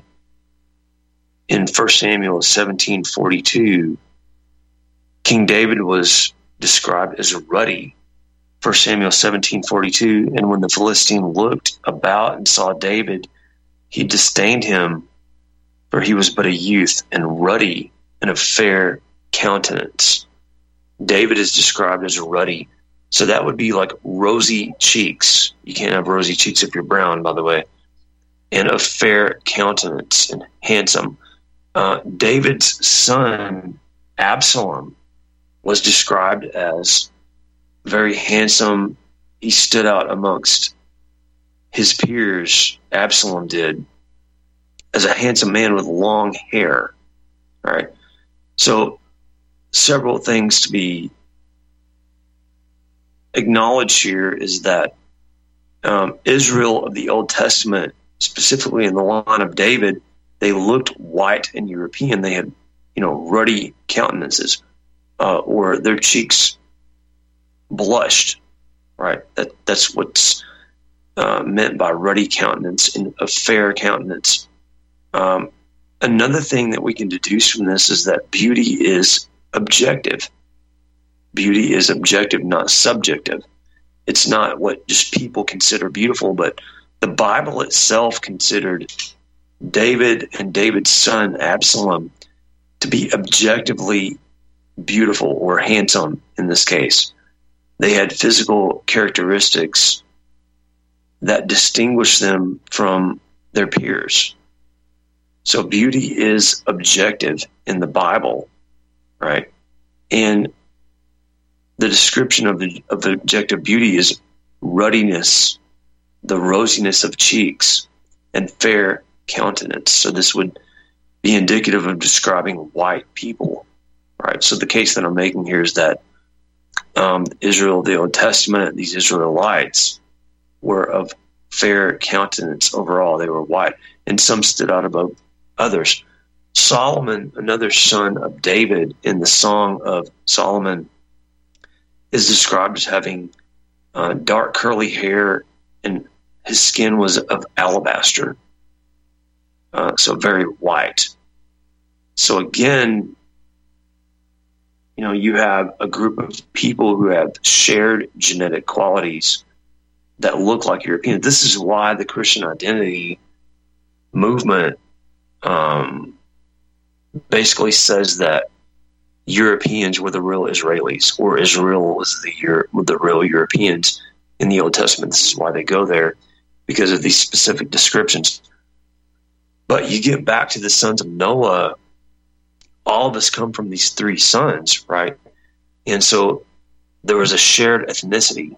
in First Samuel seventeen forty-two, King David was described as ruddy. First Samuel seventeen forty-two, and when the Philistine looked about and saw David, he disdained him, for he was but a youth and ruddy and of fair countenance. David is described as ruddy, so that would be like rosy cheeks. You can't have rosy cheeks if you're brown, by the way. And of fair countenance and handsome. Uh, David's son, Absalom, was described as very handsome. He stood out amongst his peers, Absalom did, as a handsome man with long hair. All right. So several things to be acknowledged here is that um, Israel of the Old Testament, specifically in the line of David, they looked white and European. They had, you know, ruddy countenances, uh, or their cheeks blushed, right? That that's what's uh, meant by ruddy countenance and a fair countenance. Um, another thing that we can deduce from this is that beauty is objective. Beauty is objective, not subjective. It's not what just people consider beautiful, but the Bible itself considered David and David's son Absalom to be objectively beautiful or handsome in this case. They had physical characteristics that distinguish them from their peers. So beauty is objective in the Bible, right? And the description of the of the objective beauty is ruddiness, the rosiness of cheeks, and fair countenance. So this would be indicative of describing white people, right? So the case that I'm making here is that um, Israel, the Old Testament, these Israelites were of fair countenance overall. They were white, and some stood out above others. Solomon, another son of David, in the Song of Solomon, is described as having uh, dark curly hair, and his skin was of alabaster, uh, so very white. So again, you know, you have a group of people who have shared genetic qualities that look like Europeans. This is why the Christian identity movement um, basically says that Europeans were the real Israelis, or Israel was the Euro- the real Europeans in the Old Testament. This is why they go there, because of these specific descriptions. But you get back to the sons of Noah, all of us come from these three sons, right? And so there was a shared ethnicity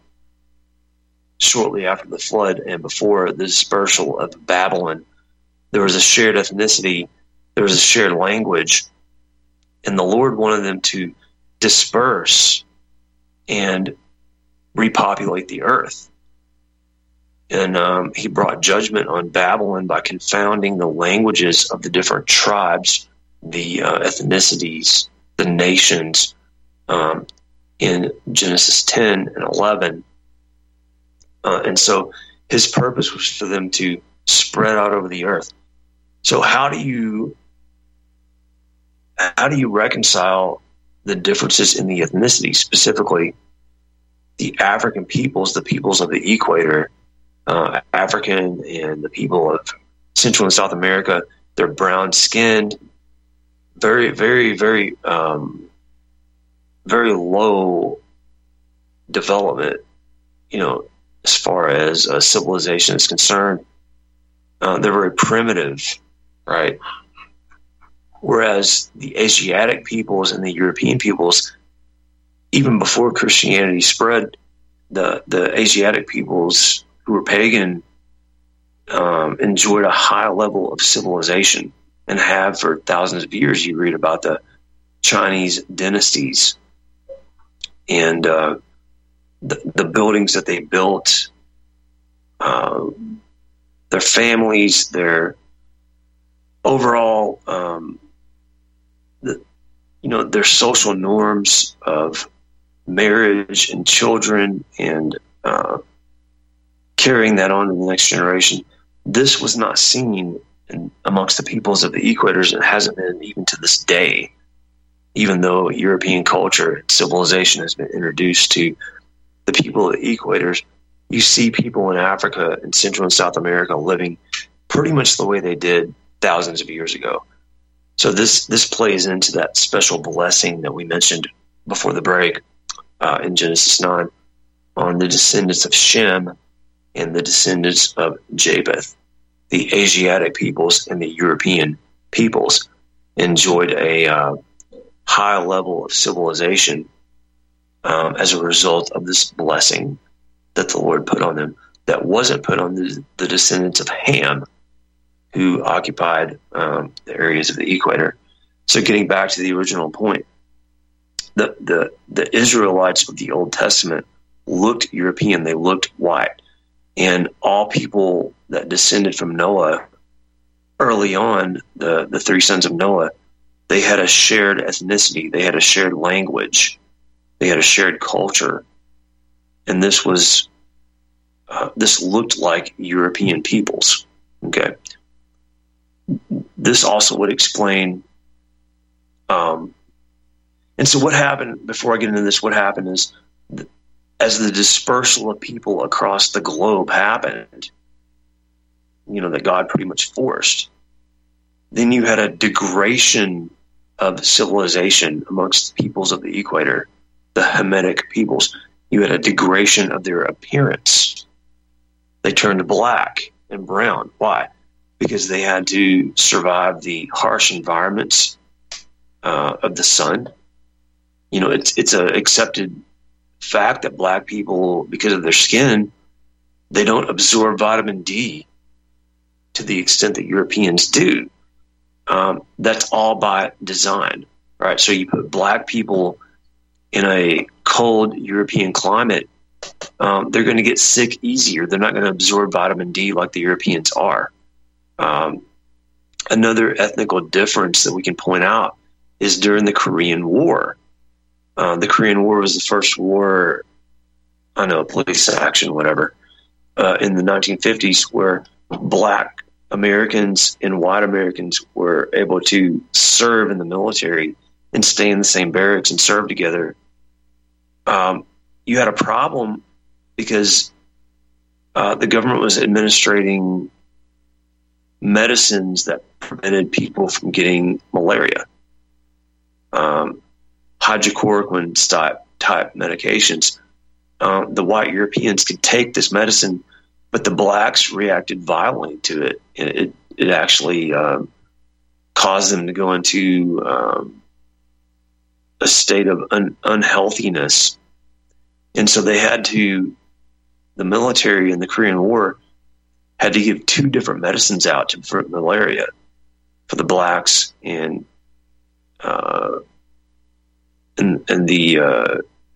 shortly after the flood and before the dispersal of Babylon. There was a shared ethnicity, there was a shared language, and the Lord wanted them to disperse and repopulate the earth. And um, he brought judgment on Babylon by confounding the languages of the different tribes, the uh, ethnicities, the nations, um, in Genesis ten and eleven. Uh, and so his purpose was for them to spread out over the earth. So how do you how do you reconcile the differences in the ethnicity, specifically the African peoples, the peoples of the equator, uh, African and the people of Central and South America? They're brown skinned, very, very, very, um, very low development, you know, as far as uh, civilization is concerned. Uh, they're very primitive, right? Whereas the Asiatic peoples and the European peoples, even before Christianity spread, the, the Asiatic peoples who were pagan um, enjoyed a high level of civilization and have for thousands of years. You read about the Chinese dynasties and uh, the, the buildings that they built, uh, their families, their overall, um, the, you know, their social norms of marriage and children and uh, carrying that on to the next generation. This was not seen in, amongst the peoples of the equators, and hasn't been even to this day, even though European culture, civilization has been introduced to the people of the equators. You see people in Africa and Central and South America living pretty much the way they did thousands of years ago. So this this plays into that special blessing that we mentioned before the break uh, in Genesis nine on the descendants of Shem and the descendants of Japheth. The Asiatic peoples and the European peoples enjoyed a uh, high level of civilization um, as a result of this blessing that the Lord put on them that wasn't put on the, the descendants of Ham, who occupied um, the areas of the equator. So getting back to the original point, the, the, the Israelites of the Old Testament looked European, they looked white. And all people that descended from Noah early on, the, the three sons of Noah, they had a shared ethnicity, they had a shared language, they had a shared culture. And this was, uh, this looked like European peoples. Okay. This also would explain, um, and so what happened, before I get into this, what happened is, th- as the dispersal of people across the globe happened, you know, that God pretty much forced, then you had a degradation of civilization amongst the peoples of the equator, the Hamitic peoples. You had a degradation of their appearance. They turned black and brown. Why? Because they had to survive the harsh environments uh, of the sun. You know, it's it's a accepted fact that black people, because of their skin, they don't absorb vitamin D to the extent that Europeans do. Um, that's all by design, right? So you put black people in a cold European climate, um, they're going to get sick easier. They're not going to absorb vitamin D like the Europeans are. Um, another ethnical difference that we can point out is during the Korean War. Uh, the Korean War was the first war, I know, police action, whatever, uh, in the nineteen fifties, where black Americans and white Americans were able to serve in the military and stay in the same barracks and serve together. Um, you had a problem because uh, the government was administrating medicines that prevented people from getting malaria. Um, hydrochloroquine type, type medications. Uh, the white Europeans could take this medicine, but the blacks reacted violently to it. It, it, it actually um, caused them to go into um, a state of un- unhealthiness. And so they had to, the military in the Korean War had to give two different medicines out to prevent malaria for the blacks and uh, and, and the uh,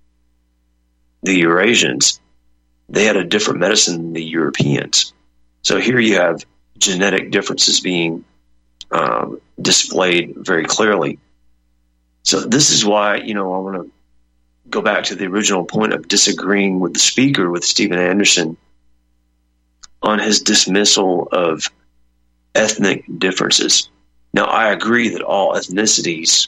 the Eurasians. They had a different medicine than the Europeans. So here you have genetic differences being um, displayed very clearly. So this is why, you know, I want to go back to the original point of disagreeing with the speaker, with Steven Anderson, on his dismissal of ethnic differences. Now, I agree that all ethnicities,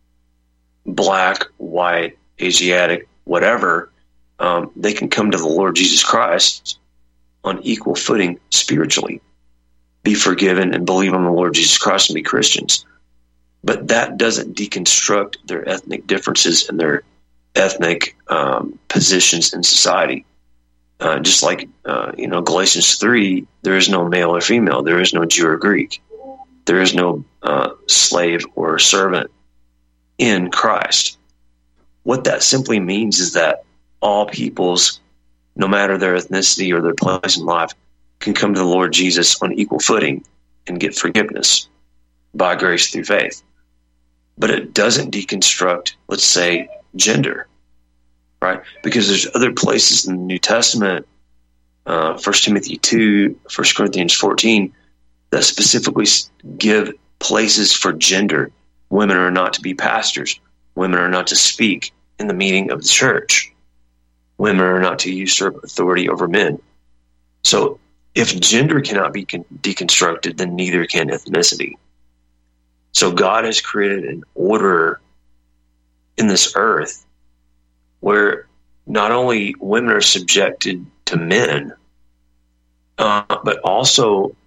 black, white, Asiatic, whatever, um, they can come to the Lord Jesus Christ on equal footing spiritually, be forgiven and believe on the Lord Jesus Christ and be Christians. But that doesn't deconstruct their ethnic differences and their ethnic um, positions in society. Uh, just like, uh, you know, Galatians three, there is no male or female. There is no Jew or Greek. There is no uh, slave or servant in Christ. What that simply means is that all peoples, no matter their ethnicity or their place in life, can come to the Lord Jesus on equal footing and get forgiveness by grace through faith. But it doesn't deconstruct, let's say, gender, right? Because there's other places in the New Testament, uh, First Timothy two, First Corinthians fourteen, that specifically give places for gender. Women are not to be pastors. Women are not to speak in the meeting of the church. Women are not to usurp authority over men. So if gender cannot be con- deconstructed, then neither can ethnicity. So God has created an order in this earth where not only women are subjected to men, uh, but also,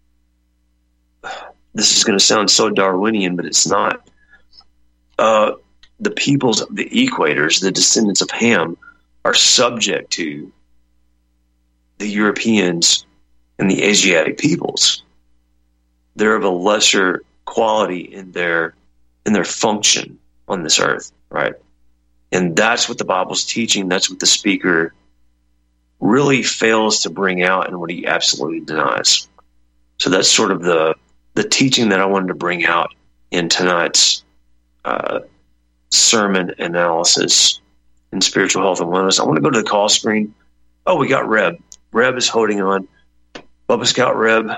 this is going to sound so Darwinian, but it's not. Uh, the peoples of the equators, the descendants of Ham, are subject to the Europeans and the Asiatic peoples. They're of a lesser quality in their in their function on this earth, right? And that's what the Bible's teaching. That's what the speaker really fails to bring out and what he absolutely denies. So that's sort of the the teaching that I wanted to bring out in tonight's uh, sermon analysis in spiritual health and wellness. I want to go to the call screen. Oh, we got Reb. Reb is holding on. Bubba Scout Reb,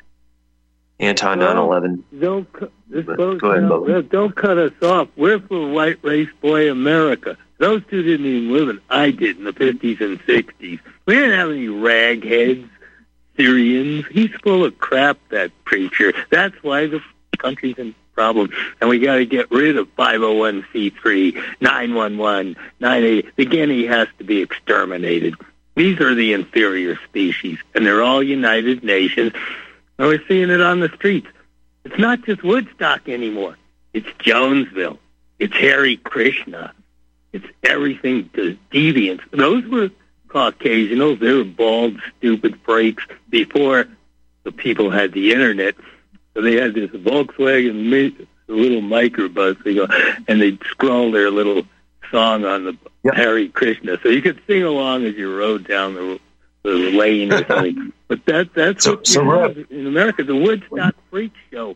anti nine eleven. Don't, this Go ahead, Bubba. don't cut us off. We're for white race boy America. Those two didn't even live in, I did, in the fifties and sixties. We didn't have any ragheads, Syrians. He's full of crap, that preacher. That's why the country's in problem. And we got to get rid of five oh one c three, nine one one, nine eighty. The Guinea has to be exterminated. These are the inferior species, and they're all United Nations. And we're seeing it on the streets. It's not just Woodstock anymore. It's Jonesville. It's Hare Krishna. It's everything to deviance. Those were Caucasians. They were bald, stupid freaks before the people had the internet. So they had this Volkswagen, the little microbus, they go, and they'd scroll their little song on the yep. Hare Krishna. So you could sing along as you rode down the, the lane or something. But that, that's so, what so you have Rob, in America, the Woodstock Freak Show.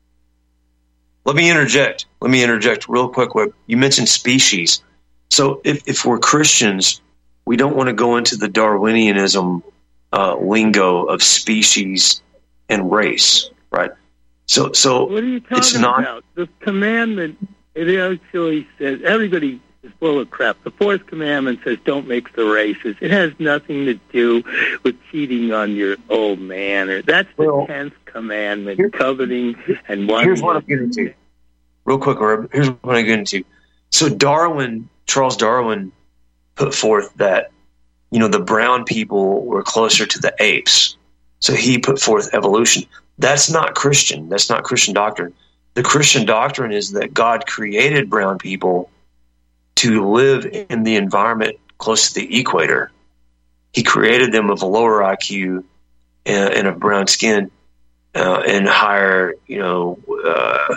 Let me interject. Let me interject real quick. You mentioned species. So if, if we're Christians, we don't want to go into the Darwinianism uh, lingo of species and race, right? So, so what are you talking it's not, about? The commandment, it actually says, everybody is full of crap. The fourth commandment says don't mix the races. It has nothing to do with cheating on your old man. Or that's the well, tenth commandment, here, coveting and wanting. Here's what I'm getting to. Real quick, Herb. Here's what I'm getting to. So Darwin, Charles Darwin, put forth that, you know, the brown people were closer to the apes. So he put forth evolution. That's not Christian. That's not Christian doctrine. The Christian doctrine is that God created brown people to live in the environment close to the equator. He created them with a lower I Q and, and a brown skin uh, and higher, you know, uh,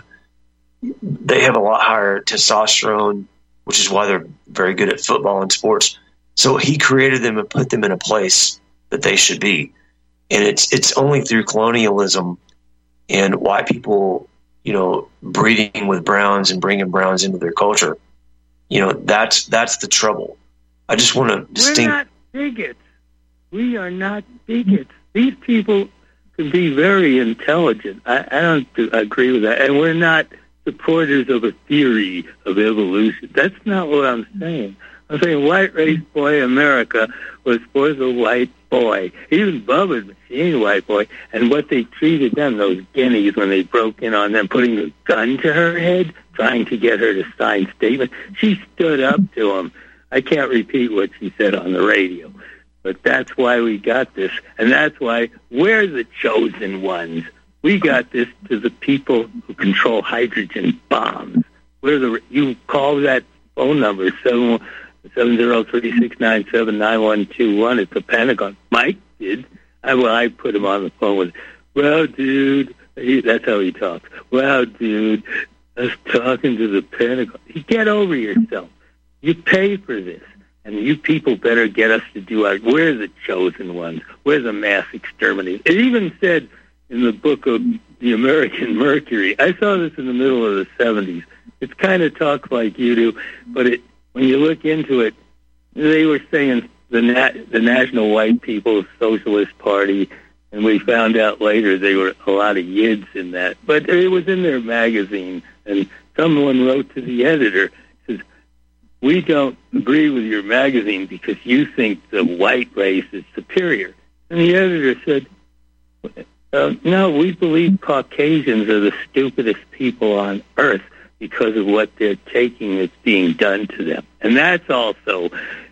they have a lot higher testosterone, which is why they're very good at football and sports. So he created them and put them in a place that they should be. And it's it's only through colonialism and white people, you know, breeding with browns and bringing browns into their culture. You know, that's that's the trouble. I just want to distinct. We're not bigots. We are not bigots. These people can be very intelligent. I, I don't agree with that. And we're not supporters of a theory of evolution. That's not what I'm saying. I'm saying white race boy America was for the white boy. Even Bubba Machine white boy. And what they treated them, those guineas, when they broke in on them, putting a gun to her head, trying to get her to sign statement, she stood up to them. I can't repeat what she said on the radio. But that's why we got this. And that's why we're the chosen ones. We got this to the people who control hydrogen bombs. We're the, you call that phone number, seven zero three, six nine seven, nine one two one. It's the Pentagon. Mike did. I, well, I put him on the phone with, well, dude, he, that's how he talks. Well, dude, I was talking to the Pentagon. You get over yourself. You pay for this. And you people better get us to do our, we're the chosen ones. We're the mass exterminators. It even said in the book of the American Mercury, I saw this in the middle of the seventies. It's kind of talks like you do, but it, when you look into it, they were saying the Na- the National White People's Socialist Party, and we found out later they were a lot of yids in that. But it was in their magazine, and someone wrote to the editor, says, we don't agree with your magazine because you think the white race is superior. And the editor said, uh, no, we believe Caucasians are the stupidest people on earth because of what they're taking that's being done to them. And that's also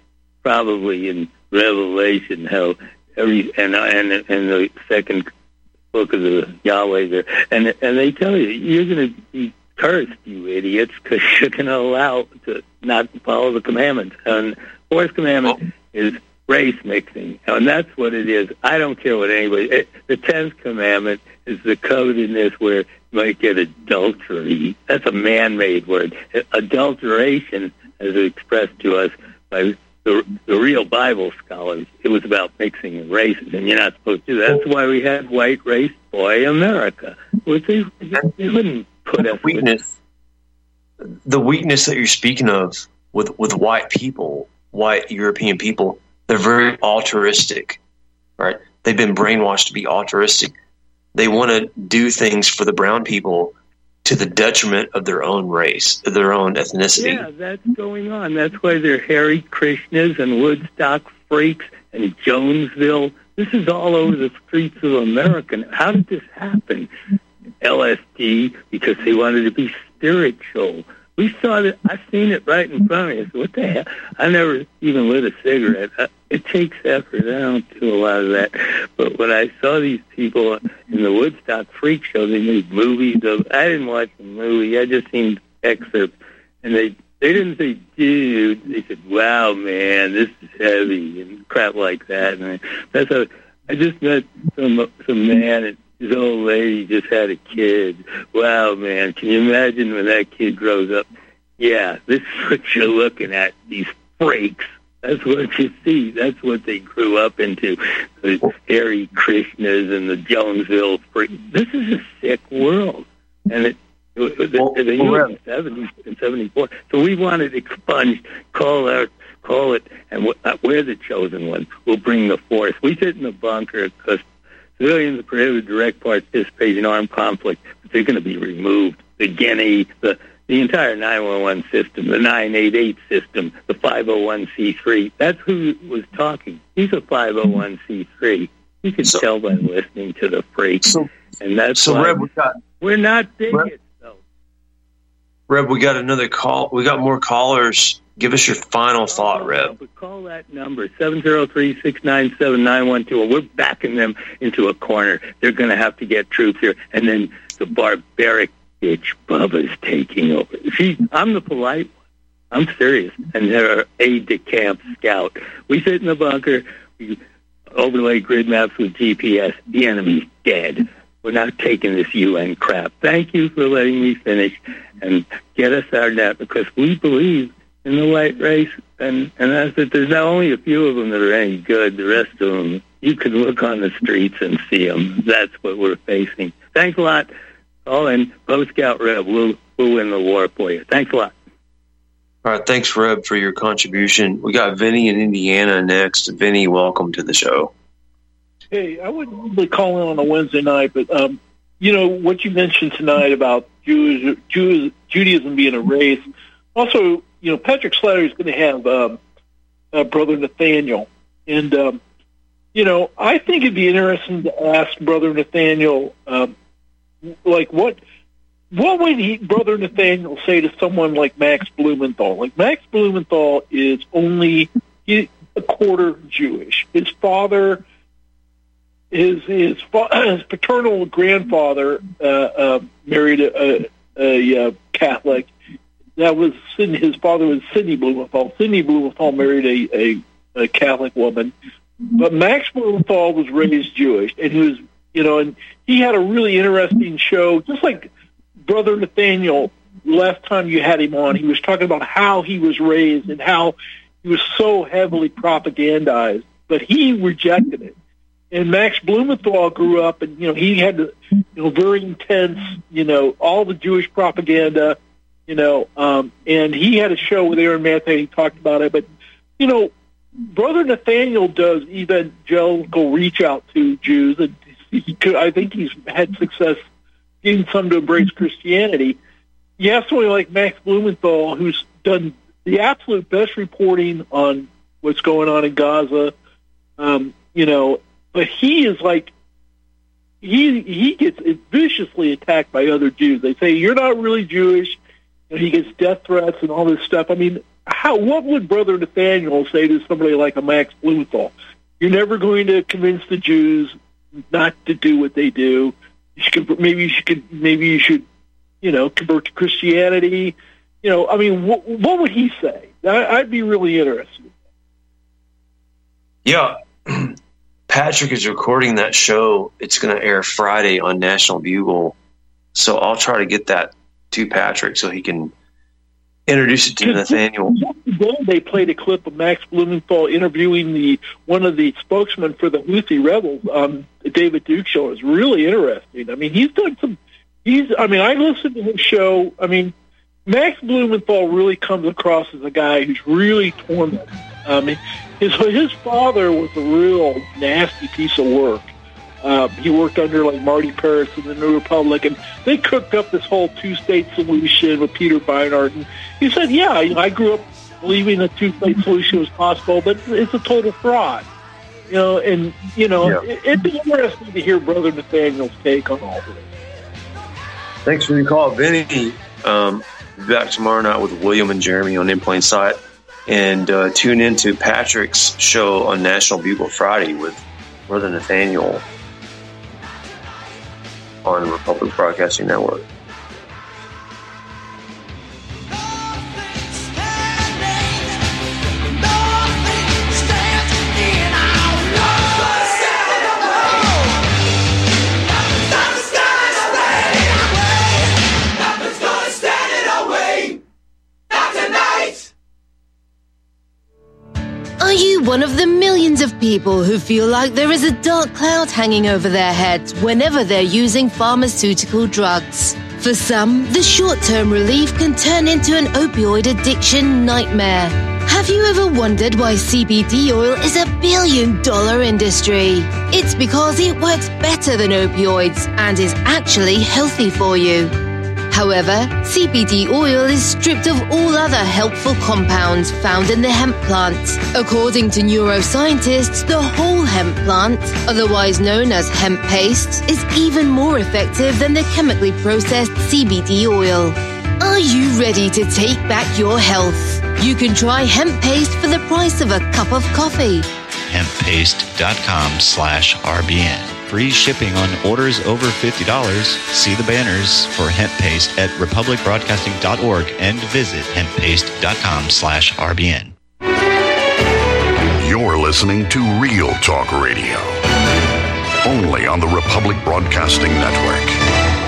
probably in Revelation, how every, and, and, and the second book of the Yahweh there, and, and they tell you, you're going to be cursed, you idiots, because you're going to allow to not follow the commandments. And fourth commandment is race mixing, and that's what it is. I don't care what anybody. It, the tenth commandment is the covetousness where you might get adultery. That's a man-made word. Adulteration, as expressed to us by the, the real Bible scholars, it was about mixing races, and you're not supposed to do that. That's why we had white race boy America, which they, they wouldn't put us weakness. With. The weakness that you're speaking of with, with white people, white European people, they're very altruistic, right? They've been brainwashed to be altruistic. They want to do things for the brown people to the detriment of their own race, their own ethnicity. Yeah, that's going on. That's why they're Hare Krishnas and Woodstock freaks and Jonesville. This is all over the streets of America. How did this happen? L S D, because they wanted to be spiritual. We saw it. I've seen it right in front of me. I said, what the hell? I never even lit a cigarette. It takes effort. I don't do a lot of that. But when I saw these people in the Woodstock Freak Show, they made movies of. I didn't watch the movie. I just seen excerpts, and they they didn't say, dude. They said, wow, man, this is heavy and crap like that. And I, that's how I just met some some man. And, his old lady just had a kid. Wow, man. Can you imagine when that kid grows up? Yeah, this is what you're looking at, these freaks. That's what you see. That's what they grew up into, the Hare Krishnas and the Jonesville freaks. This is a sick world. And it, it, well, it, it well, in seventy and seventy-four. So we wanted expunged, call out, call it, and we're the chosen ones. We'll bring the force. We sit in the bunker because civilians are prohibited direct participation in armed conflict, but they're going to be removed. The Guinea, the the entire nine one one system, the nine eight eight system, the five oh one c three. That's who was talking. He's a five oh one c three. You can so, tell by listening to the freaks. So, and that's so why Reb, we got, we're not bigots, Reb, though. Reb, we got another call. We got more callers. Give us your final thought, Reb. But call that number, seven zero three, six nine seven, nine one two one. We're backing them into a corner. They're going to have to get troops here. And then the barbaric bitch Bubba's taking over. See, I'm the polite one. I'm serious. And they're aide-de-camp scout. We sit in the bunker. We overlay grid maps with G P S. The enemy's dead. we're not taking this U N crap. Thank you for letting me finish and get us our net, because we believe in the white race. And, and that's it. There's not only a few of them that are any good. The rest of them, you can look on the streets and see them. That's what we're facing. Thanks a lot. Oh, and Bo Scout Reb, we'll, we'll win the war for you. Thanks a lot. All right, thanks, Reb, for your contribution. We got Vinny in Indiana next. Vinny, welcome to the show. Hey, I wouldn't really call in on a Wednesday night, but, um, you know, what you mentioned tonight about Jews, Jews, Judaism being a race. Also, you know, Patrick Slattery is going to have um, uh, Brother Nathaniel. And, um, you know, I think it'd be interesting to ask Brother Nathaniel, um, like, what what would he, Brother Nathaniel say to someone like Max Blumenthal? Like, Max Blumenthal is only he, a quarter Jewish. His father... His his, his paternal grandfather uh, uh, married a, a, a, a Catholic. That was his father was Sidney Blumenthal. Sidney Blumenthal married a, a, a Catholic woman, but Max Blumenthal was raised Jewish, and he was you know, and he had a really interesting show, just like Brother Nathaniel. Last time you had him on, he was talking about how he was raised and how he was so heavily propagandized, but he rejected it. And Max Blumenthal grew up, and you know he had the, you know, very intense, you know, all the Jewish propaganda, you know, um, and he had a show with Aaron Mathey. He talked about it, but you know, Brother Nathaniel does evangelical reach out to Jews, and he could, I think he's had success getting some to embrace Christianity. You have somebody like Max Blumenthal, who's done the absolute best reporting on what's going on in Gaza, um, you know. But he is like, he he gets viciously attacked by other Jews. They say, you're not really Jewish. And he gets death threats and all this stuff. I mean, how? What would Brother Nathaniel say to somebody like a Max Blumenthal? You're never going to convince the Jews not to do what they do. You should, maybe you should, maybe you should, you know, convert to Christianity. You know, I mean, what, what would he say? I, I'd be really interested. Yeah. Patrick is recording that show. It's going to air Friday on National Bugle. So I'll try to get that to Patrick so he can introduce it to Nathaniel. Yesterday they played a clip of Max Blumenthal interviewing the one of the spokesmen for the Houthi rebels on the David Duke show. It was really interesting. I mean, he's done some. He's. I mean, I listened to his show. I mean, Max Blumenthal really comes across as a guy who's really tormented. I mean, his his father was a real nasty piece of work. Uh, he worked under like Marty Peretz in the New Republic, and they cooked up this whole two-state solution with Peter Beinart. And he said, "Yeah, you know, I grew up believing a two-state solution was possible, but it's a total fraud." You know, and you know, yeah. it, it'd be interesting to hear Brother Nathaniel's take on all of it. Thanks for the call, Vinny. Um, back tomorrow night with William and Jeremy on In Plain Sight. And uh, tune in to Patrick's show on National Bugle Friday with Brother Nathaniel on Republic Broadcasting Network. Are you one of the millions of people who feel like there is a dark cloud hanging over their heads whenever they're using pharmaceutical drugs? For some, the short-term relief can turn into an opioid addiction nightmare. Have you ever wondered why C B D oil is a billion-dollar industry? It's because it works better than opioids and is actually healthy for you. However, C B D oil is stripped of all other helpful compounds found in the hemp plant. According to neuroscientists, the whole hemp plant, otherwise known as hemp paste, is even more effective than the chemically processed C B D oil. Are you ready to take back your health? You can try hemp paste for the price of a cup of coffee. hemppaste.com slash RBN. Free shipping on orders over fifty dollars. See the banners for hemp paste at republic broadcasting dot org and visit hemppaste.com slash RBN. You're listening to Real Talk Radio. only on the Republic Broadcasting Network.